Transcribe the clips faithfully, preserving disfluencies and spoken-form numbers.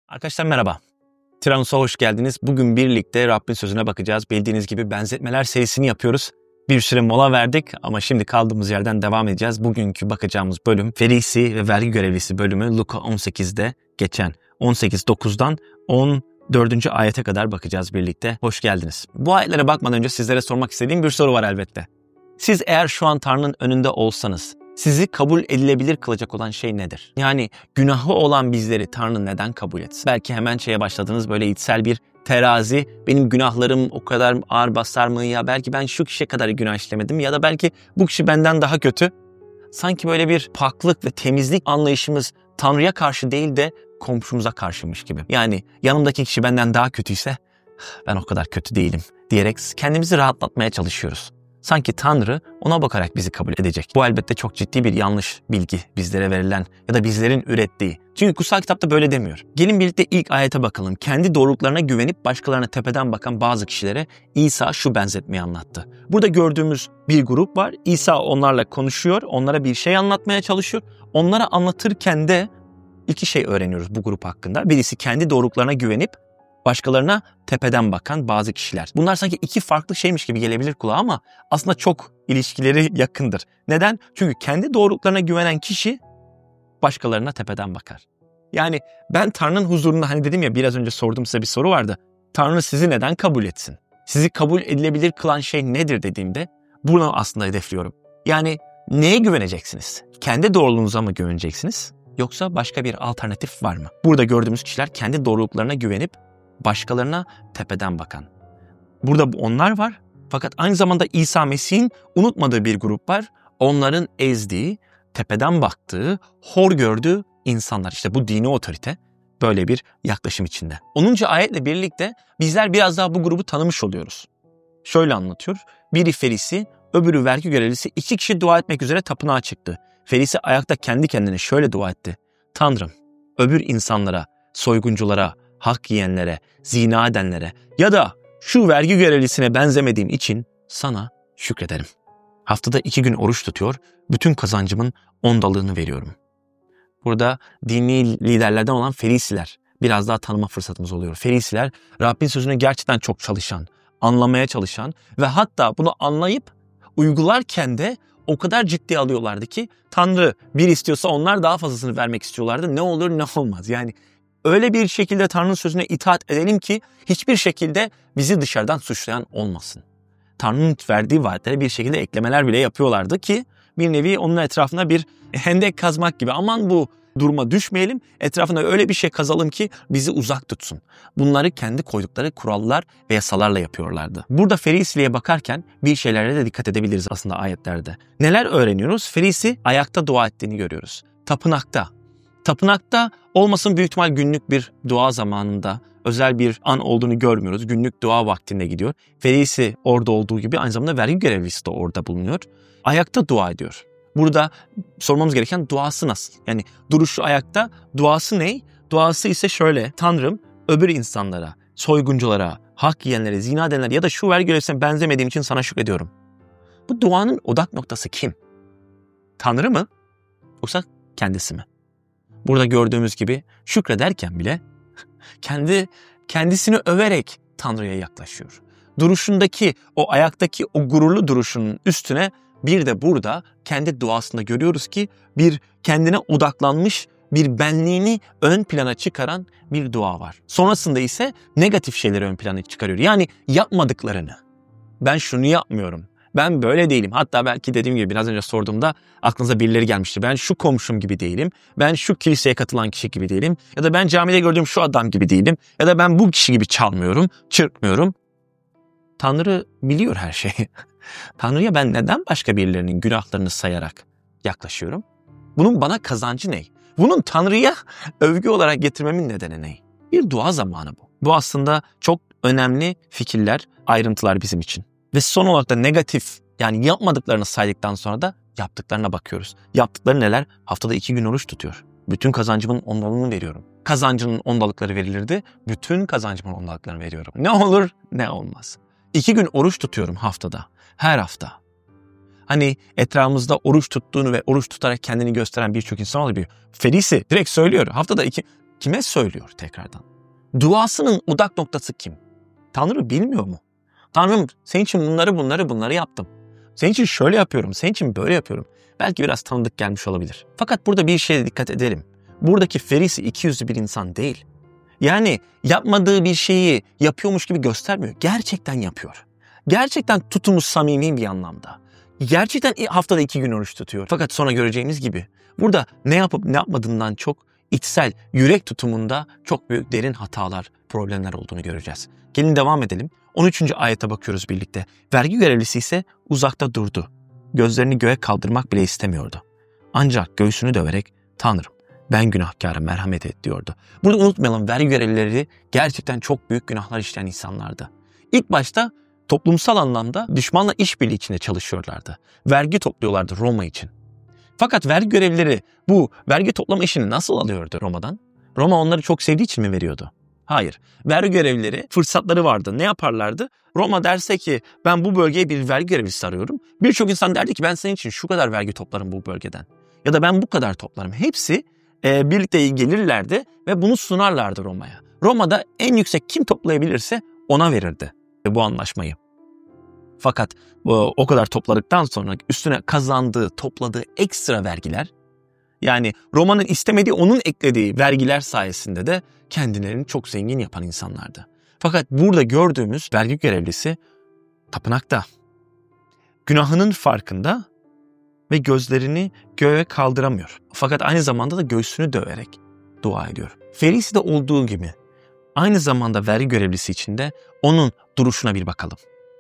Arkadaşlar merhaba. Tirannos'a hoş geldiniz. Bugün birlikte Rabbin sözüne bakacağız. Bildiğiniz gibi benzetmeler serisini yapıyoruz. Bir süre mola verdik ama şimdi kaldığımız yerden devam edeceğiz. Bugünkü bakacağımız bölüm Ferisi ve vergi görevlisi bölümü Luka on sekizde geçen on sekiz dokuzdan on dördüncü ayete kadar bakacağız birlikte. Hoş geldiniz. Bu ayetlere bakmadan önce sizlere sormak istediğim bir soru var elbette. Siz eğer şu an Tanrı'nın önünde olsanız sizi kabul edilebilir kılacak olan şey nedir? Yani günahı olan bizleri Tanrı neden kabul etsin? Belki hemen şeye başladınız, böyle içsel bir terazi. Benim günahlarım o kadar ağır basar mı? Ya belki ben şu kişiye kadar günah işlemedim ya da belki bu kişi benden daha kötü. Sanki böyle bir paklık ve temizlik anlayışımız Tanrı'ya karşı değil de komşumuza karşıymış gibi. Yani yanımdaki kişi benden daha kötüyse ben o kadar kötü değilim diyerek kendimizi rahatlatmaya çalışıyoruz. Sanki Tanrı ona bakarak bizi kabul edecek. Bu elbette çok ciddi bir yanlış bilgi bizlere verilen ya da bizlerin ürettiği. Çünkü kutsal kitapta böyle demiyor. Gelin birlikte ilk ayete bakalım. Kendi doğruluklarına güvenip başkalarına tepeden bakan bazı kişilere İsa şu benzetmeyi anlattı. Burada gördüğümüz bir grup var. İsa onlarla konuşuyor, onlara bir şey anlatmaya çalışıyor. Onlara anlatırken de iki şey öğreniyoruz bu grup hakkında. Birisi kendi doğruluklarına güvenip başkalarına tepeden bakan bazı kişiler. Bunlar sanki iki farklı şeymiş gibi gelebilir kulağa ama aslında çok ilişkileri yakındır. Neden? Çünkü kendi doğruluklarına güvenen kişi başkalarına tepeden bakar. Yani ben Tanrı'nın huzurunda, hani dedim ya, biraz önce sorduğum size bir soru vardı. Tanrı sizi neden kabul etsin? Sizi kabul edilebilir kılan şey nedir dediğimde bunu aslında hedefliyorum. Yani neye güveneceksiniz? Kendi doğruluğunuza mı güveneceksiniz? Yoksa başka bir alternatif var mı? Burada gördüğümüz kişiler kendi doğruluklarına güvenip başkalarına tepeden bakan. Burada onlar var. Fakat aynı zamanda İsa Mesih'in unutmadığı bir grup var. Onların ezdiği, tepeden baktığı, hor gördüğü insanlar. İşte bu dini otorite böyle bir yaklaşım içinde. onuncu ayetle birlikte bizler biraz daha bu grubu tanımış oluyoruz. Şöyle anlatıyor. Biri Ferisi, öbürü vergi görevlisi, iki kişi dua etmek üzere tapınağa çıktı. Ferisi ayakta kendi kendine şöyle dua etti. Tanrım, öbür insanlara, soygunculara, hak yiyenlere, zina edenlere ya da şu vergi görevlisine benzemediğim için sana şükrederim. Haftada iki gün oruç tutuyor, bütün kazancımın ondalığını veriyorum. Burada dini liderlerden olan Ferisiler, biraz daha tanıma fırsatımız oluyor. Ferisiler, Rabbin sözünü gerçekten çok çalışan, anlamaya çalışan ve hatta bunu anlayıp uygularken de o kadar ciddi alıyorlardı ki Tanrı bir istiyorsa onlar daha fazlasını vermek istiyorlardı. Ne olur ne olmaz. Yani öyle bir şekilde Tanrı'nın sözüne itaat edelim ki hiçbir şekilde bizi dışarıdan suçlayan olmasın. Tanrı'nın verdiği vaatlere bir şekilde eklemeler bile yapıyorlardı ki bir nevi onun etrafına bir hendek kazmak gibi. Aman bu duruma düşmeyelim, etrafına öyle bir şey kazalım ki bizi uzak tutsun. Bunları kendi koydukları kurallar ve yasalarla yapıyorlardı. Burada Ferisiliğe bakarken bir şeylere de dikkat edebiliriz aslında ayetlerde. Neler öğreniyoruz? Ferisi ayakta dua ettiğini görüyoruz. Tapınakta. Tapınakta olmasın, büyük ihtimal günlük bir dua zamanında özel bir an olduğunu görmüyoruz. Günlük dua vaktinde gidiyor. Ferisi orada olduğu gibi aynı zamanda vergi görevlisi de orada bulunuyor. Ayakta dua ediyor. Burada sormamız gereken duası nasıl? Yani duruşu ayakta, duası ne? Duası ise şöyle: Tanrım, öbür insanlara, soygunculara, hak yiyenlere, zina edenlere ya da şu vergi görevlisine benzemediğim için sana şükrediyorum. Bu duanın odak noktası kim? Tanrı mı? Yoksa kendisi mi? Burada gördüğümüz gibi şükrederken bile kendi kendisini överek Tanrı'ya yaklaşıyor. Duruşundaki, o ayaktaki o gururlu duruşunun üstüne bir de burada kendi duasında görüyoruz ki bir kendine odaklanmış, bir benliğini ön plana çıkaran bir dua var. Sonrasında ise negatif şeyleri ön plana çıkarıyor. Yani yapmadıklarını. Ben şunu yapmıyorum. Ben böyle değilim. Hatta belki dediğim gibi biraz önce sorduğumda aklınıza birileri gelmişti. Ben şu komşum gibi değilim. Ben şu kiliseye katılan kişi gibi değilim. Ya da ben camide gördüğüm şu adam gibi değilim. Ya da ben bu kişi gibi çalmıyorum, çırpmıyorum. Tanrı biliyor her şeyi. Tanrı'ya ben neden başka birilerinin günahlarını sayarak yaklaşıyorum? Bunun bana kazancı ne? Bunun Tanrı'ya övgü olarak getirmemin nedeni ne? Bir dua zamanı bu. Bu aslında çok önemli fikirler, ayrıntılar bizim için. Ve son olarak da negatif, yani yapmadıklarını saydıktan sonra da yaptıklarına bakıyoruz. Yaptıkları neler? Haftada iki gün oruç tutuyor. Bütün kazancımın ondalığını veriyorum. Kazancının ondalıkları verilirdi. Bütün kazancımın ondalıklarını veriyorum. Ne olur ne olmaz. İki gün oruç tutuyorum haftada. Her hafta. Hani etrafımızda oruç tuttuğunu ve oruç tutarak kendini gösteren birçok insan olabiliyor. Ferisi direkt söylüyor. Haftada iki, kime söylüyor tekrardan? Duasının odak noktası kim? Tanrı bilmiyor mu? Tanrım senin için bunları bunları bunları yaptım. Senin için şöyle yapıyorum, senin için böyle yapıyorum. Belki biraz tanıdık gelmiş olabilir. Fakat burada bir şeye dikkat edelim. Buradaki Ferisi ikiyüzlü bir insan değil. Yani yapmadığı bir şeyi yapıyormuş gibi göstermiyor. Gerçekten yapıyor. Gerçekten tutumu samimi bir anlamda. Gerçekten haftada iki gün oruç tutuyor. Fakat sonra göreceğimiz gibi burada ne yapıp ne yapmadığından çok içsel, yürek tutumunda çok büyük derin hatalar, problemler olduğunu göreceğiz. Gelin devam edelim. on üçüncü ayete bakıyoruz birlikte. Vergi görevlisi ise uzakta durdu. Gözlerini göğe kaldırmak bile istemiyordu. Ancak göğsünü döverek Tanrım ben günahkâra merhamet et diyordu. Burada unutmayalım, vergi görevlileri gerçekten çok büyük günahlar işleyen insanlardı. İlk başta toplumsal anlamda düşmanla işbirliği içinde çalışıyorlardı. Vergi topluyorlardı Roma için. Fakat vergi görevlileri bu vergi toplama işini nasıl alıyordu Roma'dan? Roma onları çok sevdiği için mi veriyordu? Hayır. Vergi görevlileri fırsatları vardı. Ne yaparlardı? Roma derse ki ben bu bölgeye bir vergi görevlisi arıyorum. Birçok insan derdi ki ben senin için şu kadar vergi toplarım bu bölgeden. Ya da ben bu kadar toplarım. Hepsi e, birlikte gelirlerdi ve bunu sunarlardı Roma'ya. Roma'da en yüksek kim toplayabilirse ona verirdi bu anlaşmayı. Fakat o kadar topladıktan sonra üstüne kazandığı, topladığı ekstra vergiler, yani Roma'nın istemediği, onun eklediği vergiler sayesinde de kendilerini çok zengin yapan insanlardı. Fakat burada gördüğümüz vergi görevlisi tapınakta, günahının farkında ve gözlerini göğe kaldıramıyor. Fakat aynı zamanda da göğsünü döverek dua ediyor. Ferisi de olduğu gibi aynı zamanda vergi görevlisi için de onun duruşuna bir bakalım.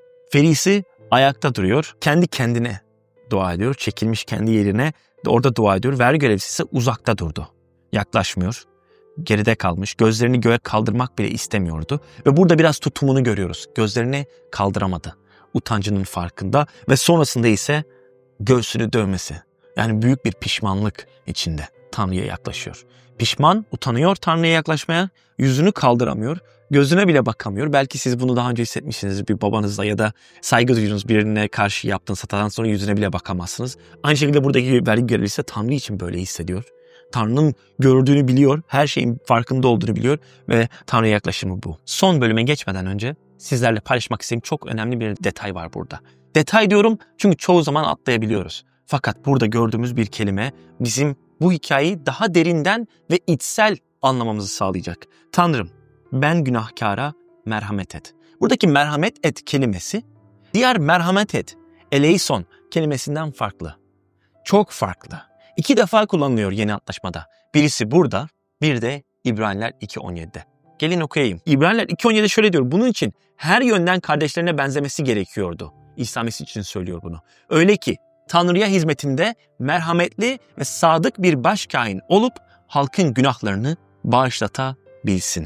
Ferisi ayakta duruyor, kendi kendine dua ediyor, çekilmiş kendi yerine orada dua ediyor. Vergi görevlisi ise uzakta durdu, yaklaşmıyor, geride kalmış, gözlerini göğe kaldırmak bile istemiyordu. Ve burada biraz tutumunu görüyoruz, gözlerini kaldıramadı, utancının farkında ve sonrasında ise göğsünü dövmesi, yani büyük bir pişmanlık içinde Tanrı'ya yaklaşıyor. Pişman, utanıyor Tanrı'ya yaklaşmaya, yüzünü kaldıramıyor, gözüne bile bakamıyor. Belki siz bunu daha önce hissetmişsinizdir bir babanızla ya da saygı duyduğunuz birine karşı yaptığınız hatadan sonra yüzüne bile bakamazsınız. Aynı şekilde buradaki vergi görevlisi Tanrı için böyle hissediyor. Tanrı'nın gördüğünü biliyor, her şeyin farkında olduğunu biliyor ve Tanrı'ya yaklaşımı bu. Son bölüme geçmeden önce sizlerle paylaşmak istediğim çok önemli bir detay var burada. Detay diyorum çünkü çoğu zaman atlayabiliyoruz. Fakat burada gördüğümüz bir kelime bizim bu hikayeyi daha derinden ve içsel anlamamızı sağlayacak. Tanrım, ben günahkara merhamet et. Buradaki merhamet et kelimesi diğer merhamet et, eleison kelimesinden farklı. Çok farklı. İki defa kullanılıyor Yeni Antlaşmada. Birisi burada, bir de İbraniler iki on yedide. Gelin okuyayım. İbraniler iki on yedide şöyle diyor. Bunun için her yönden kardeşlerine benzemesi gerekiyordu. İsa Mesih için söylüyor bunu. Öyle ki Tanrı'ya hizmetinde merhametli ve sadık bir başkâhin olup halkın günahlarını bağışlatabilsin.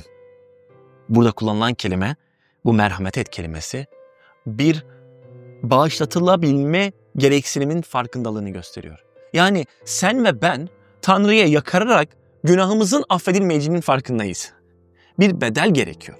Burada kullanılan kelime, bu merhamet et kelimesi, bir bağışlatılabilme gereksinimin farkındalığını gösteriyor. Yani sen ve ben Tanrı'ya yakararak günahımızın affedilmeyeceğinin farkındayız. Bir bedel gerekiyor.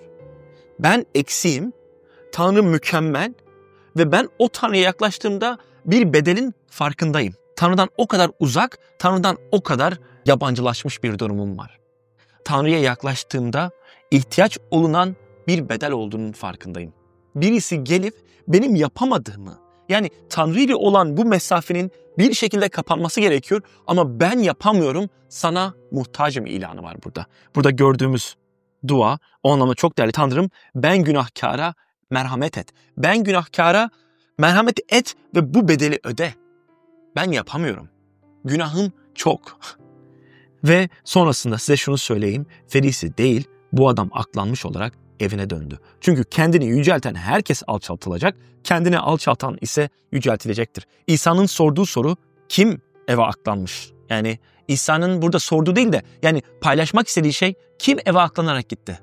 Ben eksiğim, Tanrı mükemmel ve ben o Tanrı'ya yaklaştığımda bir bedelin farkındayım. Tanrı'dan o kadar uzak, Tanrı'dan o kadar yabancılaşmış bir durumum var. Tanrı'ya yaklaştığımda ihtiyaç olunan bir bedel olduğunun farkındayım. Birisi gelip benim yapamadığımı, yani Tanrı ile olan bu mesafenin bir şekilde kapanması gerekiyor ama ben yapamıyorum, sana muhtacım ilanı var burada. Burada gördüğümüz dua o anlamda çok değerli. Tanrım ben günahkara merhamet et. Ben günahkara merhamet et ve bu bedeli öde. Ben yapamıyorum. Günahım çok. Ve sonrasında size şunu söyleyeyim. Ferisi değil, bu adam aklanmış olarak evine döndü. Çünkü kendini yücelten herkes alçaltılacak, kendini alçaltan ise yüceltilecektir. İsa'nın sorduğu soru kim eve aklanmış? Yani İsa'nın burada sorduğu değil de yani paylaşmak istediği şey kim eve aklanarak gitti?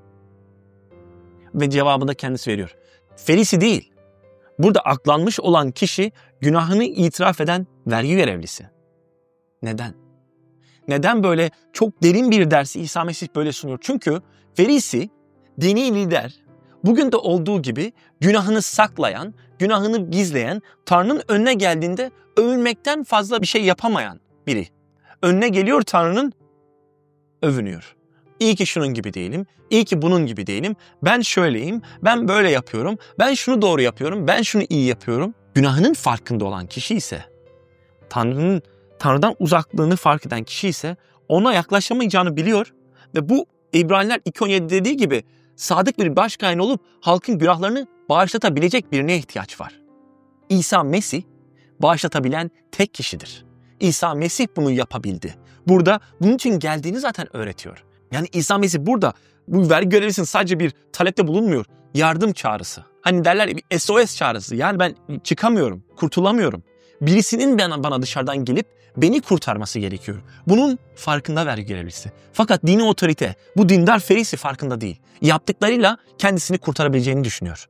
Ve cevabını da kendisi veriyor. Ferisi değil. Burada aklanmış olan kişi günahını itiraf eden vergi görevlisi. Neden? Neden böyle çok derin bir dersi İsa Mesih böyle sunuyor? Çünkü Ferisi, dini lider, bugün de olduğu gibi günahını saklayan, günahını gizleyen, Tanrı'nın önüne geldiğinde övünmekten fazla bir şey yapamayan biri. Önüne geliyor Tanrı'nın, övünüyor. İyi ki şunun gibi değilim. İyi ki bunun gibi değilim. Ben şöyleyim. Ben böyle yapıyorum. Ben şunu doğru yapıyorum. Ben şunu iyi yapıyorum. Günahının farkında olan kişi ise, Tanrı'nın Tanrı'dan uzaklığını fark eden kişi ise ona yaklaşamayacağını biliyor ve bu İbraniler iki on yedi dediği gibi sadık bir başkayın olup halkın günahlarını bağışlatabilecek birine ihtiyaç var. İsa Mesih bağışlatabilen tek kişidir. İsa Mesih bunu yapabildi. Burada bunun için geldiğini zaten öğretiyor. Yani İsa Mesih burada bu vergi görevlisinin sadece bir talepte bulunmuyor. Yardım çağrısı. Hani derler ya, bir S O S çağrısı. Yani ben çıkamıyorum, kurtulamıyorum. Birisinin bana, bana dışarıdan gelip beni kurtarması gerekiyor. Bunun farkında vergi görevlisi. Fakat dini otorite, bu dindar ferisi farkında değil. Yaptıklarıyla kendisini kurtarabileceğini düşünüyor.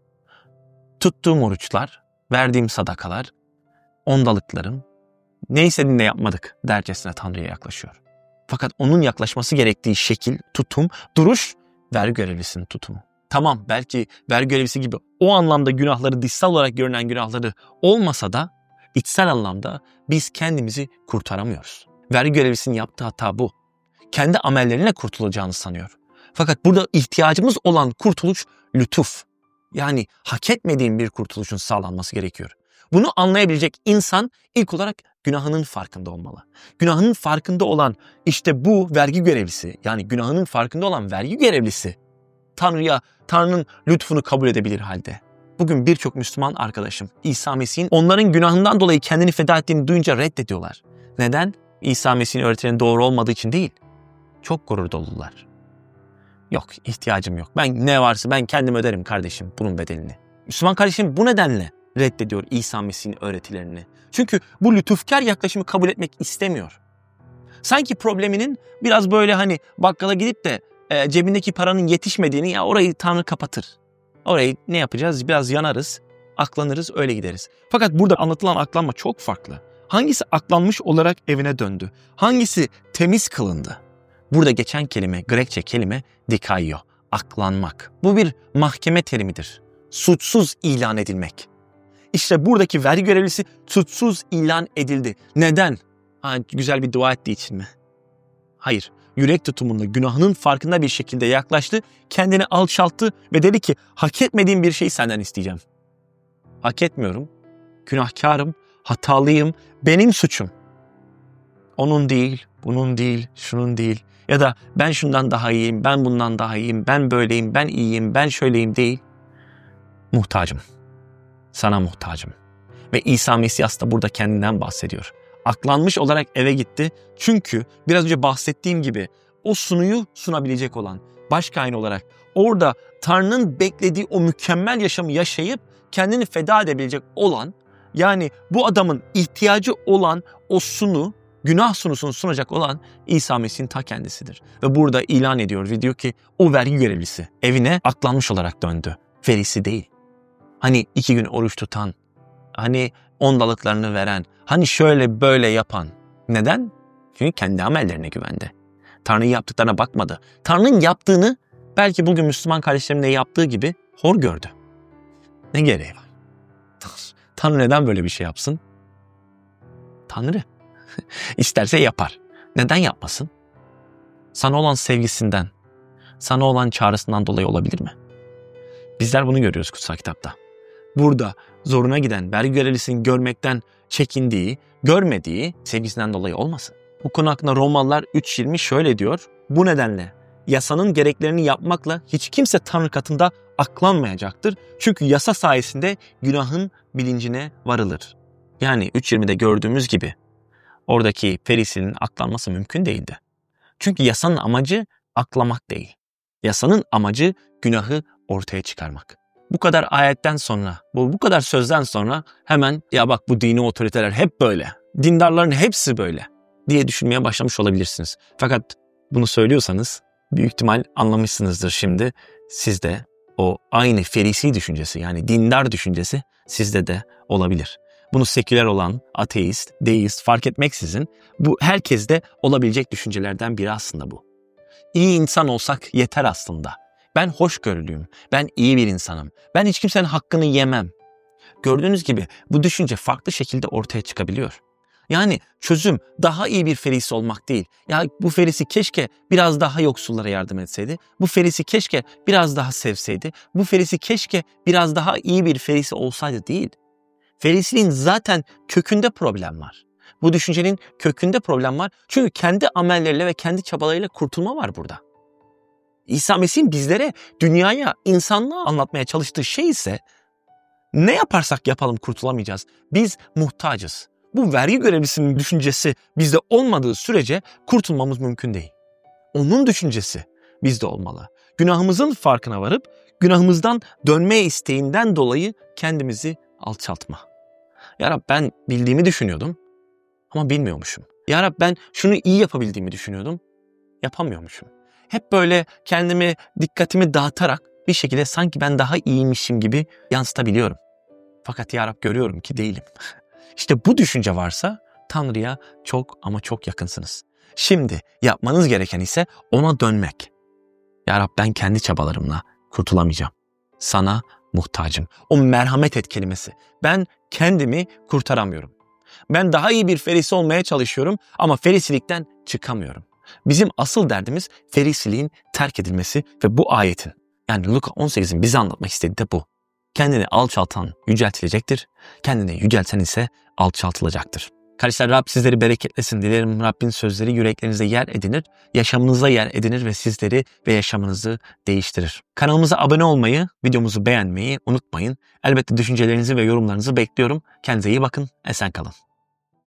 Tuttuğum oruçlar, verdiğim sadakalar, ondalıklarım, ne istediğinde yapmadık dercesine Tanrı'ya yaklaşıyor. Fakat onun yaklaşması gerektiği şekil, tutum, duruş vergi görevlisinin tutumu. Tamam, belki vergi görevlisi gibi o anlamda günahları, dışsal olarak görünen günahları olmasa da içsel anlamda biz kendimizi kurtaramıyoruz. Vergi görevlisinin yaptığı hata bu. Kendi amellerine kurtulacağını sanıyor. Fakat burada ihtiyacımız olan kurtuluş lütuf. Yani hak etmediğim bir kurtuluşun sağlanması gerekiyor. Bunu anlayabilecek insan ilk olarak günahının farkında olmalı. Günahının farkında olan işte bu vergi görevlisi, yani günahının farkında olan vergi görevlisi Tanrı'ya, Tanrı'nın lütfunu kabul edebilir halde. Bugün birçok Müslüman arkadaşım İsa Mesih'in onların günahından dolayı kendini feda ettiğini duyunca reddediyorlar. Neden? İsa Mesih'in öğretilerinin doğru olmadığı için değil. Çok gurur dolular. Yok, ihtiyacım yok. Ben ne varsa ben kendim öderim kardeşim bunun bedelini. Müslüman kardeşim bu nedenle reddediyor İsa Mesih'in öğretilerini. Çünkü bu lütufkar yaklaşımı kabul etmek istemiyor. Sanki probleminin biraz böyle hani bakkala gidip de e, cebindeki paranın yetişmediğini, ya orayı Tanrı kapatır. Orayı ne yapacağız? Biraz yanarız, aklanırız, öyle gideriz. Fakat burada anlatılan aklanma çok farklı. Hangisi aklanmış olarak evine döndü? Hangisi temiz kılındı? Burada geçen kelime, Grekçe kelime dikaio, aklanmak. Bu bir mahkeme terimidir. Suçsuz ilan edilmek. İşte buradaki vergi görevlisi suçsuz ilan edildi. Neden? Ha, güzel bir dua ettiği için mi? Hayır. Yürek tutumunda günahının farkında bir şekilde yaklaştı, kendini alçalttı ve dedi ki hak etmediğim bir şeyi senden isteyeceğim. Hak etmiyorum, günahkarım, hatalıyım, benim suçum. Onun değil, bunun değil, şunun değil ya da ben şundan daha iyiyim, ben bundan daha iyiyim, ben böyleyim, ben iyiyim, ben şöyleyim değil. Muhtacım, sana muhtacım. Ve İsa Mesih aslında burada kendinden bahsediyor. Aklanmış olarak eve gitti. Çünkü biraz önce bahsettiğim gibi o sunuyu sunabilecek olan başkayın olarak orada Tanrı'nın beklediği o mükemmel yaşamı yaşayıp kendini feda edebilecek olan, yani bu adamın ihtiyacı olan o sunu, günah sunusunu sunacak olan İsa Mesih'in ta kendisidir. Ve burada ilan ediyor ve diyor ki o vergi görevlisi evine aklanmış olarak döndü. Ferisi değil. Hani iki gün oruç tutan, hani ondalıklarını veren, hani şöyle böyle yapan. Neden? Çünkü kendi amellerine güvendi. Tanrı'nın yaptıklarına bakmadı. Tanrı'nın yaptığını belki bugün Müslüman kardeşlerimle yaptığı gibi hor gördü. Ne gereği var? Tanrı neden böyle bir şey yapsın? Tanrı. İsterse yapar. Neden yapmasın? Sana olan sevgisinden, sana olan çağrısından dolayı olabilir mi? Bizler bunu görüyoruz kutsal kitapta. Burada zoruna giden vergi görevlisinin görmekten çekindiği, görmediği sevgisinden dolayı olmasın. Bu konu hakkında Romalılar üç yirmi şöyle diyor. Bu nedenle yasanın gereklerini yapmakla hiç kimse Tanrı katında aklanmayacaktır. Çünkü yasa sayesinde günahın bilincine varılır. Yani üç yirmide gördüğümüz gibi oradaki ferisinin aklanması mümkün değildi. Çünkü yasanın amacı aklamak değil. Yasanın amacı günahı ortaya çıkarmak. Bu kadar ayetten sonra, bu, bu kadar sözden sonra hemen ya bak bu dini otoriteler hep böyle, dindarların hepsi böyle diye düşünmeye başlamış olabilirsiniz. Fakat bunu söylüyorsanız büyük ihtimal anlamışsınızdır şimdi. Sizde o aynı ferisi düşüncesi, yani dindar düşüncesi sizde de olabilir. Bunu seküler olan, ateist, deist fark etmeksizin bu herkeste olabilecek düşüncelerden biri aslında bu. İyi insan olsak yeter aslında. Ben hoşgörülüyüm, ben iyi bir insanım, ben hiç kimsenin hakkını yemem. Gördüğünüz gibi bu düşünce farklı şekilde ortaya çıkabiliyor. Yani çözüm daha iyi bir ferisi olmak değil. Ya bu ferisi keşke biraz daha yoksullara yardım etseydi. Bu ferisi keşke biraz daha sevseydi. Bu ferisi keşke biraz daha iyi bir ferisi olsaydı değil. Ferisiliğin zaten kökünde problem var. Bu düşüncenin kökünde problem var. Çünkü kendi amelleriyle ve kendi çabalarıyla kurtulma var burada. İsa Mesih'in bizlere, dünyaya, insanlığa anlatmaya çalıştığı şey ise ne yaparsak yapalım kurtulamayacağız. Biz muhtacız. Bu vergi görevlisinin düşüncesi bizde olmadığı sürece kurtulmamız mümkün değil. Onun düşüncesi bizde olmalı. Günahımızın farkına varıp günahımızdan dönme isteğinden dolayı kendimizi alçaltma. Ya Rab, ben bildiğimi düşünüyordum ama bilmiyormuşum. Ya Rab, ben şunu iyi yapabildiğimi düşünüyordum, yapamıyormuşum. Hep böyle kendimi, dikkatimi dağıtarak bir şekilde sanki ben daha iyiymişim gibi yansıtabiliyorum. Fakat Ya Rab, görüyorum ki değilim. İşte bu düşünce varsa Tanrı'ya çok ama çok yakınsınız. Şimdi yapmanız gereken ise ona dönmek. Ya Rab, ben kendi çabalarımla kurtulamayacağım. Sana muhtacım. O merhamet et kelimesi. Ben kendimi kurtaramıyorum. Ben daha iyi bir ferisi olmaya çalışıyorum ama ferisilikten çıkamıyorum. Bizim asıl derdimiz ferisiliğin terk edilmesi ve bu ayetin, yani Luka on sekizin bize anlatmak istediği de bu. Kendini alçaltan yüceltilecektir, kendini yücelten ise alçaltılacaktır. Kardeşler, Rab sizleri bereketlesin. Dilerim Rabbin sözleri yüreklerinize yer edinir, yaşamınıza yer edinir ve sizleri ve yaşamınızı değiştirir. Kanalımıza abone olmayı, videomuzu beğenmeyi unutmayın. Elbette düşüncelerinizi ve yorumlarınızı bekliyorum. Kendinize iyi bakın, esen kalın.